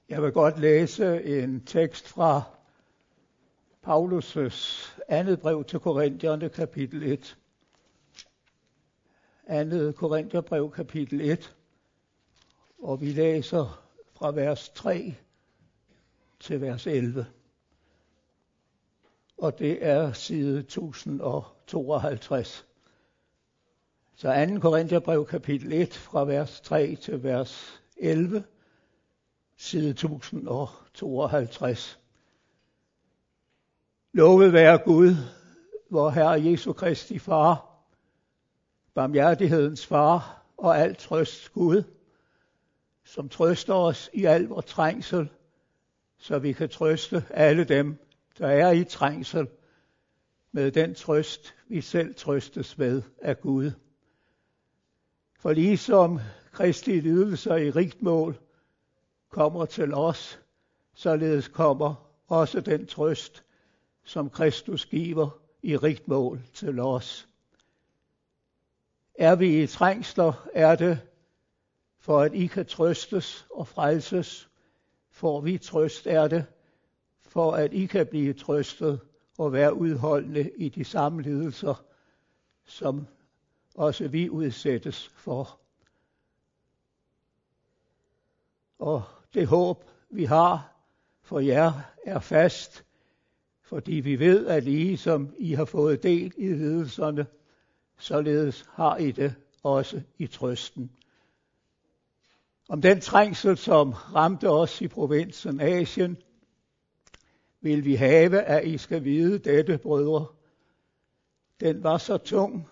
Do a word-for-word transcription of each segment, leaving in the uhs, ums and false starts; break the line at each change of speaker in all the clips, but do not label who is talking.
Jeg vil godt læse en tekst fra Paulus' andet brev til Korintierne, kapitel et. Andet Korintherbrev, kapitel et. Og vi læser fra vers tre til vers elleve. Og det er side tusind og tooghalvtreds. Så andet Korintherbrev, kapitel et, fra vers tre til vers elleve. Side tusind og tooghalvtreds. Lovet være Gud, vor Herre Jesu Kristi Far, barmhjertighedens Far og al trøst Gud, som trøster os i al vor trængsel, så vi kan trøste alle dem, der er i trængsel, med den trøst, vi selv trøstes med af Gud. For ligesom Kristi lidelser i rigt mål kommer til os, således kommer også den trøst, som Kristus giver i rigt mål til os. Er vi i trængsler, er det, for at I kan trøstes og frelses. Får vi trøst, er det, for at I kan blive trøstet og være udholdende i de samme lidelser, som også vi udsættes for. Og det håb, vi har for jer, er fast, fordi vi ved, at I, som I har fået del i lidelserne, således har I det også i trøsten. Om den trængsel, som ramte os i provinsen Asien, vil vi have, at I skal vide dette, brødre. Den var så tung,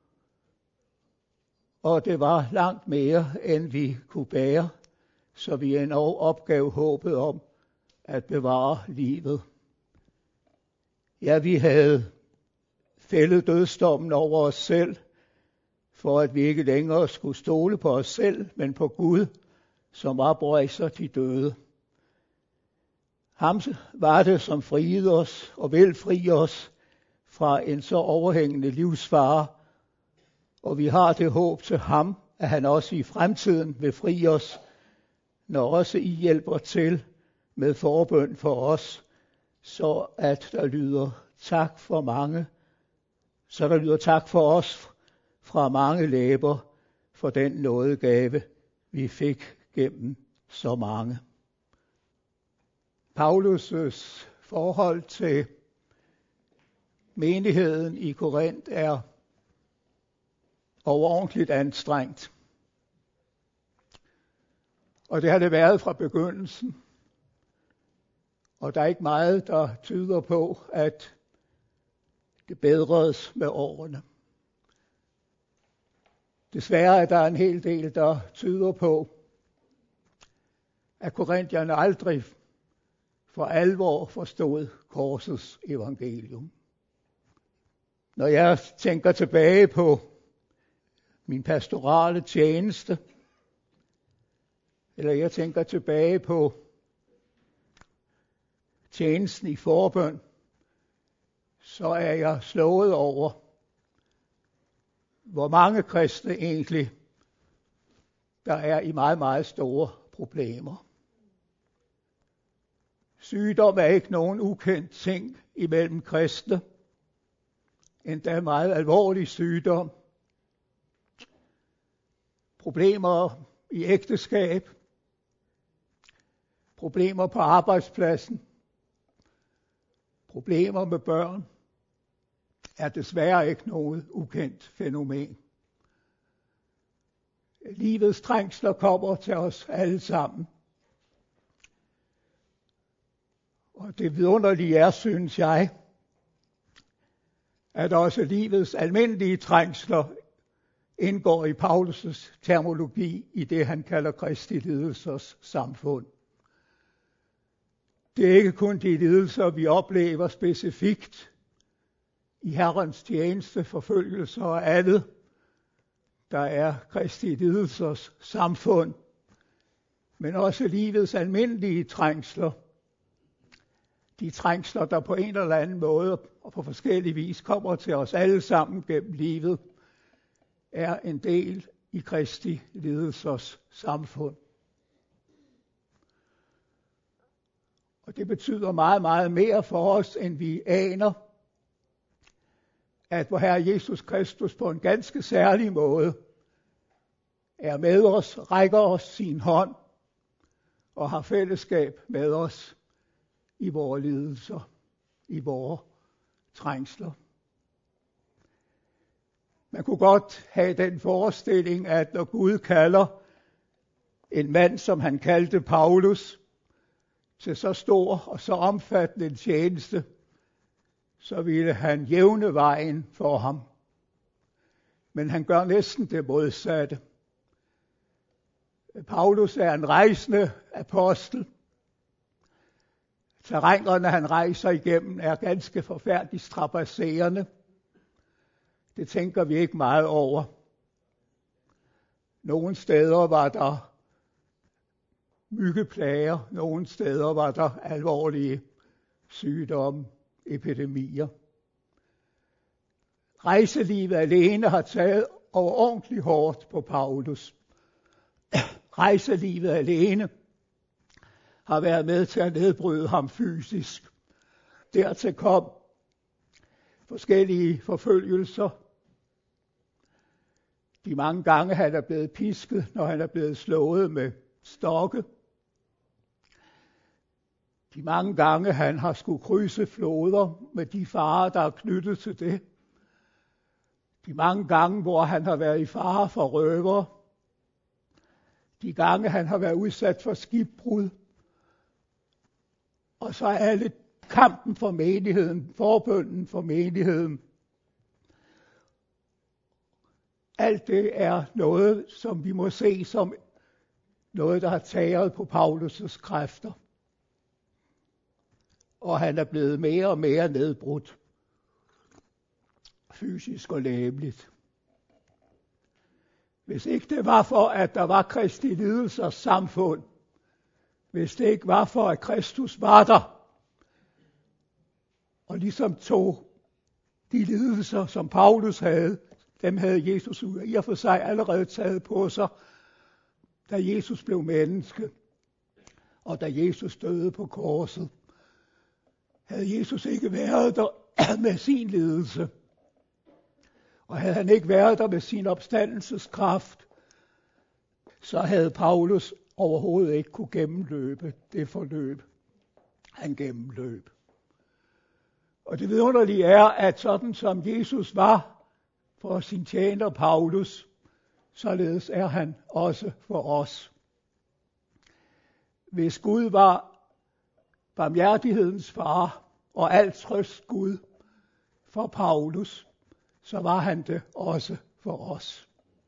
og det var langt mere, end vi kunne bære, så vi endnu opgav håbet om at bevare livet. Ja, vi havde fældet dødsdommen over os selv, for at vi ikke længere skulle stole på os selv, men på Gud, som oprejser de døde. Ham var det, som friede os og vil fri os fra en så overhængende livsfare, og vi har det håb til ham, at han også i fremtiden vil fri os, når også I hjælper til med forbøn for os, så at der lyder tak for mange, så der lyder tak for os fra mange læber for den nådegave, vi fik gennem så mange. Paulus' forhold til menigheden i Korinth er overordentligt anstrengt. Og det har det været fra begyndelsen. Og der er ikke meget, der tyder på, at det bedredes med årene. Desværre er der en hel del, der tyder på, at korintierne aldrig for alvor forstod korsets evangelium. Når jeg tænker tilbage på min pastorale tjeneste, eller jeg tænker tilbage på tjenesten i forbøn, så er jeg slået over, hvor mange kristne egentlig, der er i meget, meget store problemer. Sygdom er ikke nogen ukendt ting imellem kristne, endda meget alvorlig sygdom. Problemer i ægteskab, problemer på arbejdspladsen, problemer med børn, er desværre ikke noget ukendt fænomen. Livets trængsler kommer til os alle sammen. Og det vidunderlige er, synes jeg, at også livets almindelige trængsler indgår i Paulus' terminologi i det, han kalder Kristi lidelsers samfund. Det er ikke kun de lidelser, vi oplever specifikt i Herrens tjeneste, forfølgelser og andet, der er Kristi lidelsers samfund, men også livets almindelige trængsler. De trængsler, der på en eller anden måde og på forskellig vis kommer til os alle sammen gennem livet, er en del i Kristi lidelsers samfund. Og det betyder meget, meget mere for os, end vi aner, at vor Herre Jesus Kristus på en ganske særlig måde er med os, rækker os sin hånd og har fællesskab med os i vores lidelser, i vores trængsler. Man kunne godt have den forestilling, at når Gud kalder en mand, som han kaldte Paulus, til så stor og så omfattende en tjeneste, så ville han jævne vejen for ham. Men han gør næsten det modsatte. Paulus er en rejsende apostel. Terrænerne, han rejser igennem, er ganske forfærdeligt strabadserende. Det tænker vi ikke meget over. Nogle steder var der myggeplager, nogle steder var der alvorlige sygdomme, epidemier. Rejselivet alene har taget overordentligt hårdt på Paulus. Rejselivet alene har været med til at nedbryde ham fysisk. Dertil kom forskellige forfølgelser. De mange gange han er blevet pisket, når han er blevet slået med stokke. De mange gange han har skulle krydse floder med de farer, der er knyttet til det. De mange gange, hvor han har været i fare for røver. De gange han har været udsat for skibbrud. Og så alle kampen for menigheden, forbønnen for menigheden. Alt det er noget, som vi må se som noget, der har taget på Paulus' kræfter. Og han er blevet mere og mere nedbrudt, fysisk og lægeligt. Hvis ikke det var for, at der var Kristi lidelsers samfund, hvis det ikke var for, at Kristus var der, og ligesom tog de lidelser, som Paulus havde, dem havde Jesus i og for sig allerede taget på sig, da Jesus blev menneske, og da Jesus døde på korset. Havde Jesus ikke været der med sin lidelse, og havde han ikke været der med sin opstandelseskraft, så havde Paulus overhovedet ikke kunne gennemløbe det forløb, han gennemløb. Og det vidunderlige er, at sådan som Jesus var for sin tjener Paulus, således er han også for os. Hvis Gud var barmhjertighedens far og alt trøst Gud for Paulus, så var han det også for os.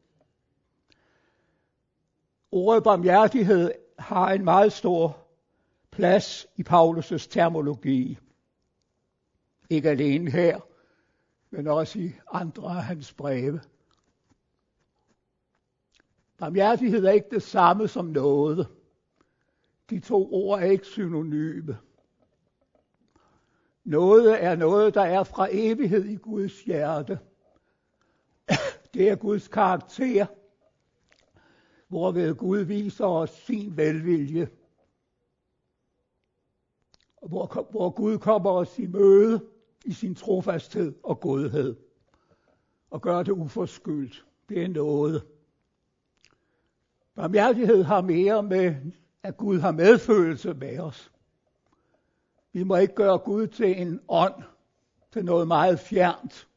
Ordet barmhjertighed har en meget stor plads i Paulus' terminologi. Ikke alene her, men også i andre af hans breve. Barmhjertighed er ikke det samme som nåde. De to ord er ikke synonyme. Nåde er noget, der er fra evighed i Guds hjerte. Det er Guds karakter, hvorved Gud viser os sin velvilje. Hvor, hvor Gud kommer os i møde i sin trofasthed og godhed. Og gør det uforskyldt. Det er noget. Barmhjertighed har mere med, at Gud har medfølelse med os. Vi må ikke gøre Gud til en ånd, til noget meget fjernt.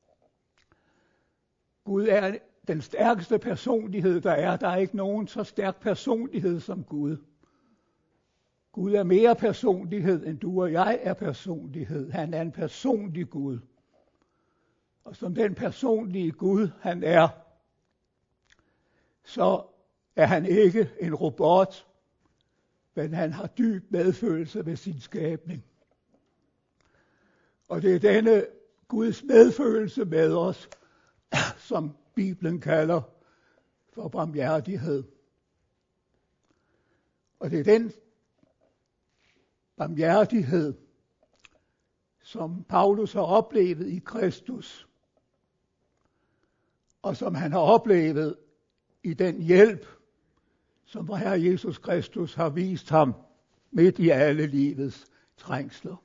Gud er den stærkeste personlighed, der er. Der er ikke nogen så stærk personlighed som Gud. Gud er mere personlighed, end du og jeg er personlighed. Han er en personlig Gud. Og som den personlige Gud, han er, så er han ikke en robot, men han har dyb medfølelse med sin skabning. Og det er denne Guds medfølelse med os, som Bibelen kalder for barmhjertighed. Og det er den barmhjertighed, som Paulus har oplevet i Kristus, og som han har oplevet i den hjælp, som vor Herre Jesus Kristus har vist ham midt i alle livets trængsler.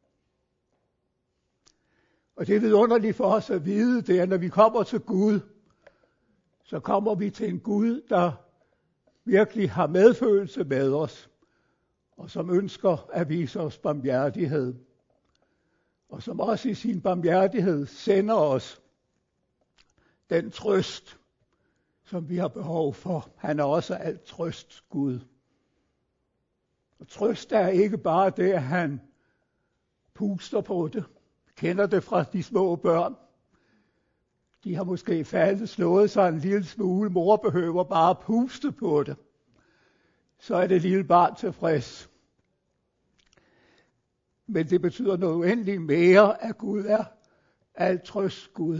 Og det er vidunderligt for os at vide, det er, når vi kommer til Gud, så kommer vi til en Gud, der virkelig har medfølelse med os, og som ønsker at vise os barmhjertighed, og som også i sin barmhjertighed sender os den trøst, som vi har behov for. Han er også alt trøst Gud. Og trøst er ikke bare det, at han puster på det. Kender det fra de små børn. De har måske faldet, slået sig en lille smule. Mor behøver bare at puste på det. Så er det lille barn tilfreds. Men det betyder noget uendeligt mere, at Gud er alt trøst Gud.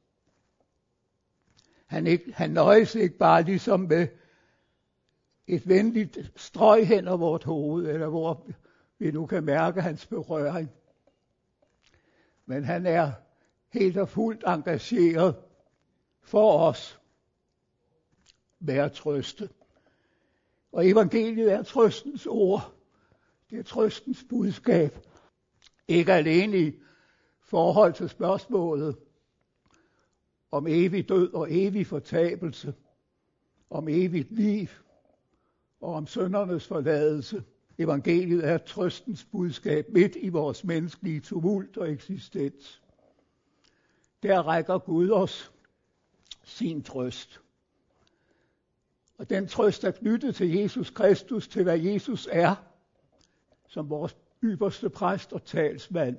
Han, ikke, han nøjes ikke bare ligesom med et venligt strøg hen over vort hoved, eller hvor vi nu kan mærke hans berøring. Men han er helt og fuldt engageret for os med at trøste. Og evangeliet er trøstens ord. Det er trøstens budskab. Ikke alene i forhold til spørgsmålet om evig død og evig fortabelse, om evigt liv og om syndernes forladelse. Evangeliet er trøstens budskab midt i vores menneskelige tumult og eksistens. Der rækker Gud os sin trøst. Og den trøst er knyttet til Jesus Kristus, til hvad Jesus er, som vores ypperste præst og talsmand.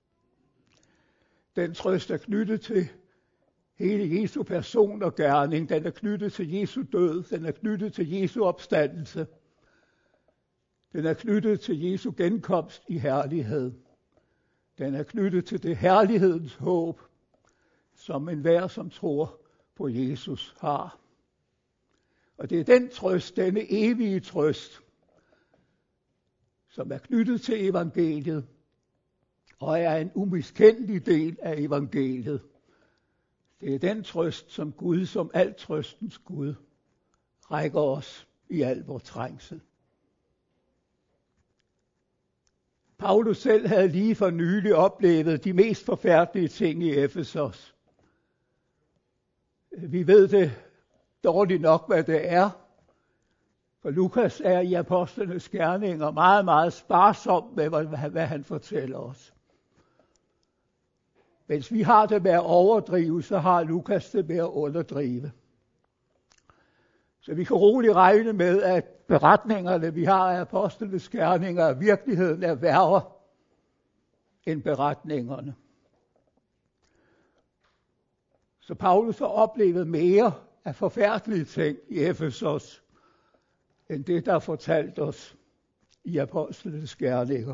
Den trøst er knyttet til hele Jesu person og gerning. Den er knyttet til Jesu død. Den er knyttet til Jesu opstandelse. Den er knyttet til Jesu genkomst i herlighed. Den er knyttet til det herlighedens håb, som enhver, som tror på Jesus, har. Og det er den trøst, denne evige trøst, som er knyttet til evangeliet, og er en umiskendelig del af evangeliet. Det er den trøst, som Gud, som alt trøstens Gud, rækker os i al vor trængsel. Paulus selv havde lige for nylig oplevet de mest forfærdelige ting i Efesos. Vi ved det dårligt nok, hvad det er. For Lukas er i apostlenes gerninger meget, meget sparsom med, hvad han fortæller os. Mens vi har det med at overdrive, så har Lukas det med at underdrive. Så vi kan roligt regne med, at beretningerne, vi har af apostlenes gerninger, i virkeligheden er værre end beretningerne. Så Paulus har oplevet mere af forfærdelige ting i Efesos, end det, der er fortalt os i apostlenes gerninger.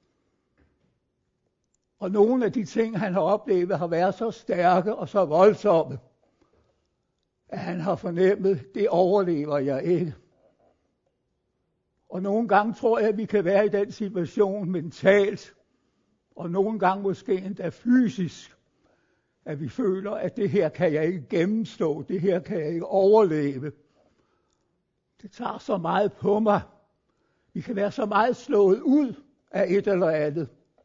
Og nogle af de ting, han har oplevet, har været så stærke og så voldsomme, at han har fornemmet, det overlever jeg ikke. Og nogle gange tror jeg, at vi kan være i den situation mentalt, og nogle gange måske endda fysisk, at vi føler, at det her kan jeg ikke gennemstå, det her kan jeg ikke overleve. Det tager så meget på mig. Vi kan være så meget slået ud af et eller andet.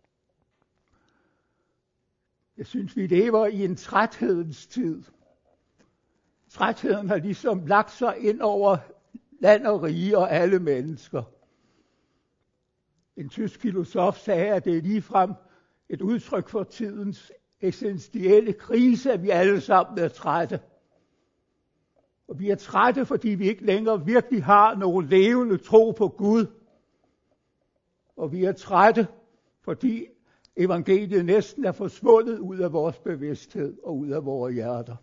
Jeg synes, vi lever i en træthedens tid. Trætheden har ligesom lagt sig ind over land og rige og alle mennesker. En tysk filosof sagde, at det er ligefrem et udtryk for tidens essentielle krise, at vi alle sammen er trætte. Og vi er trætte, fordi vi ikke længere virkelig har nogen levende tro på Gud. Og vi er trætte, fordi evangeliet næsten er forsvundet ud af vores bevidsthed og ud af vores hjerter.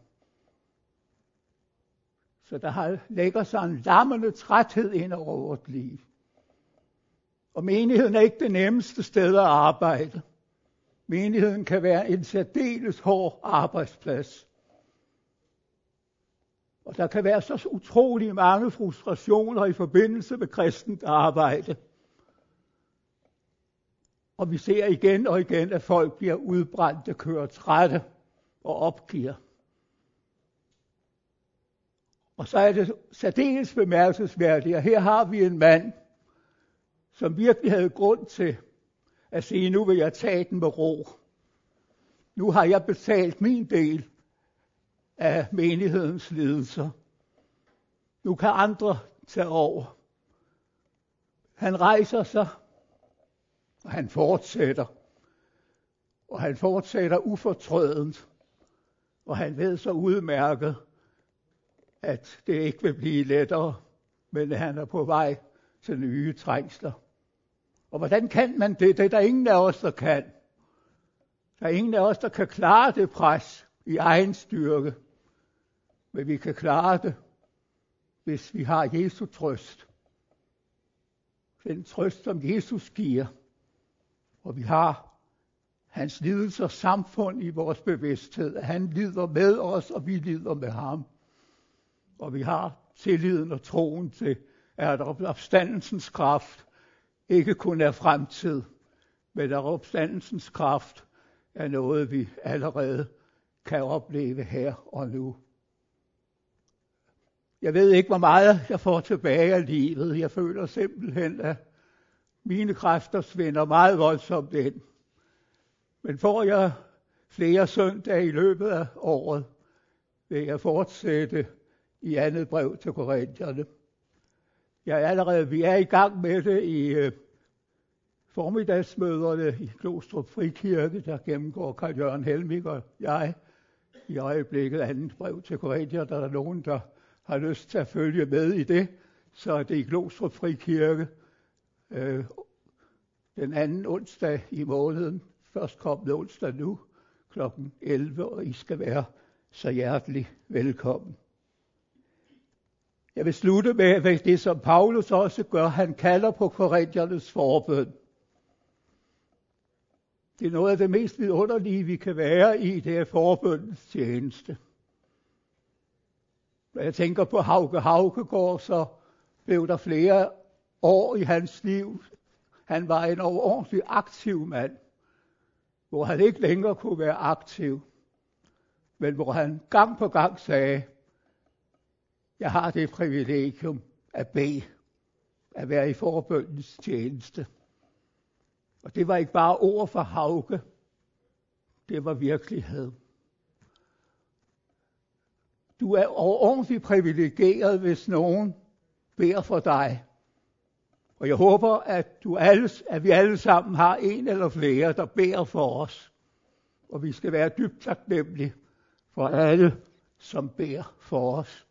Så der har, lægger sig en lammende træthed ind over vort liv. Og menigheden er ikke det nemmeste sted at arbejde. Menigheden kan være en særdeles hård arbejdsplads. Og der kan være så utrolig mange frustrationer i forbindelse med kristent arbejde. Og vi ser igen og igen, at folk bliver udbrændte, kører trætte og opgiver. Og så er det særdeles bemærkelsesværdigt, at her har vi en mand, som virkelig havde grund til at sige, nu vil jeg tage den med ro. Nu har jeg betalt min del af menighedens lidelser. Nu kan andre tage over. Han rejser sig, og han fortsætter. Og han fortsætter ufortrødent. Og han ved så udmærket, at det ikke vil blive lettere, men han er på vej til nye trængsler. Og hvordan kan man det? Det er der ingen af os, der kan. Der er ingen af os, der kan klare det pres i egen styrke. Men vi kan klare det, hvis vi har Jesu trøst. Den trøst, som Jesus giver. Og vi har hans lidelser samfund i vores bevidsthed. Han lider med os, og vi lider med ham. Og vi har tilliden og troen til, at opstandelsens kraft ikke kun er fremtid, men at opstandelsens kraft er noget, vi allerede kan opleve her og nu. Jeg ved ikke, hvor meget jeg får tilbage af livet. Jeg føler simpelthen, at mine kræfter svinder meget voldsomt ind. Men får jeg flere søndage i løbet af året, vil jeg fortsætte i andet brev til Korintherne. Jeg er allerede, vi er i gang med det i uh, formiddagsmøderne i Glostrup Frikirke, der gennemgår Karl Jørgen Helmig og jeg i øjeblikket andet brev til Korintherne. Der er nogen, der har lyst til at følge med i det, så er det i Glostrup Frikirke uh, den anden onsdag i måneden. Først kommende onsdag nu, klokken elleve, og I skal være så hjertelig velkommen. Jeg vil slutte med det, som Paulus også gør. Han kalder på korinthernes forbøn. Det er noget af det mest vidunderlige, vi kan være i, det er forbøndens tjeneste. Når jeg tænker på Hauge Haugegård, så blev der flere år i hans liv. Han var en overordentlig aktiv mand, hvor han ikke længere kunne være aktiv, men hvor han gang på gang sagde, jeg har det privilegium at bede, at være i forbøndens tjeneste. Og det var ikke bare ord for Hauge, det var virkelighed. Du er overordentligt privilegeret, hvis nogen beder for dig. Og jeg håber, at, du alle, at vi alle sammen har en eller flere, der beder for os. Og vi skal være dybt taknemmelige for alle, som beder for os.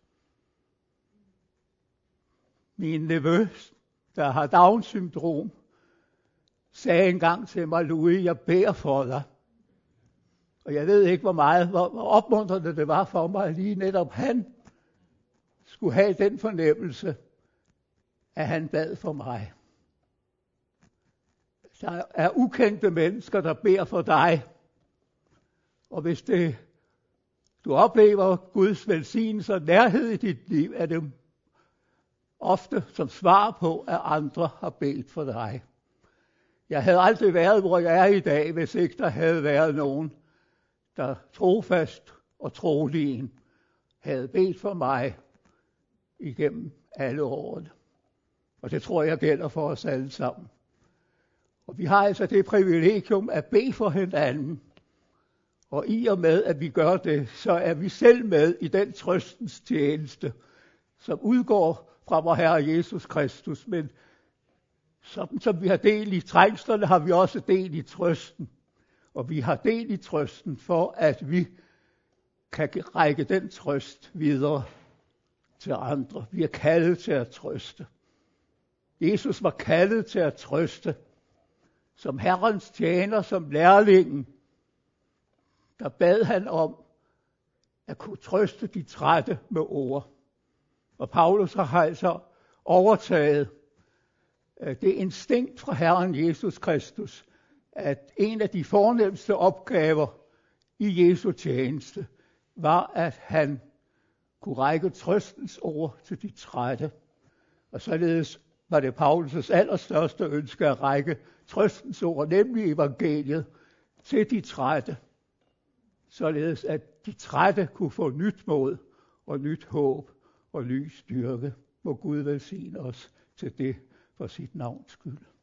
Min nevø, der har Down-syndrom, sagde engang til mig, Louis, jeg beder for dig. Og jeg ved ikke, hvor meget, hvor, hvor opmuntrende det var for mig, lige netop han skulle have den fornemmelse, at han bad for mig. Der er ukendte mennesker, der beder for dig. Og hvis det, du oplever Guds velsignelse og nærhed i dit liv, er det ofte som svar på, at andre har bedt for dig. Jeg havde aldrig været, hvor jeg er i dag, hvis ikke der havde været nogen, der trofast og troligen havde bedt for mig igennem alle årene. Og det tror jeg gælder for os alle sammen. Og vi har altså det privilegium at bede for hinanden. Og i og med, at vi gør det, så er vi selv med i den trøstens tjeneste, som udgår fra vor Herre Jesus Kristus. Men sådan som vi har del i trængslerne, har vi også del i trøsten. Og vi har del i trøsten for, at vi kan række den trøst videre til andre. Vi er kaldet til at trøste. Jesus var kaldet til at trøste. Som Herrens tjener, som lærlingen, der bad han om at kunne trøste de trætte med ord. Og Paulus har altså overtaget det instinkt fra Herren Jesus Kristus, at en af de fornemste opgaver i Jesu tjeneste var, at han kunne række trøstens ord til de trætte. Og således var det Paulus' allerstørste ønske at række trøstens ord, nemlig evangeliet, til de trætte. Således at de trætte kunne få nyt mod og nyt håb og ny styrke. Må Gud velsigne os til det. for sit navns skyld.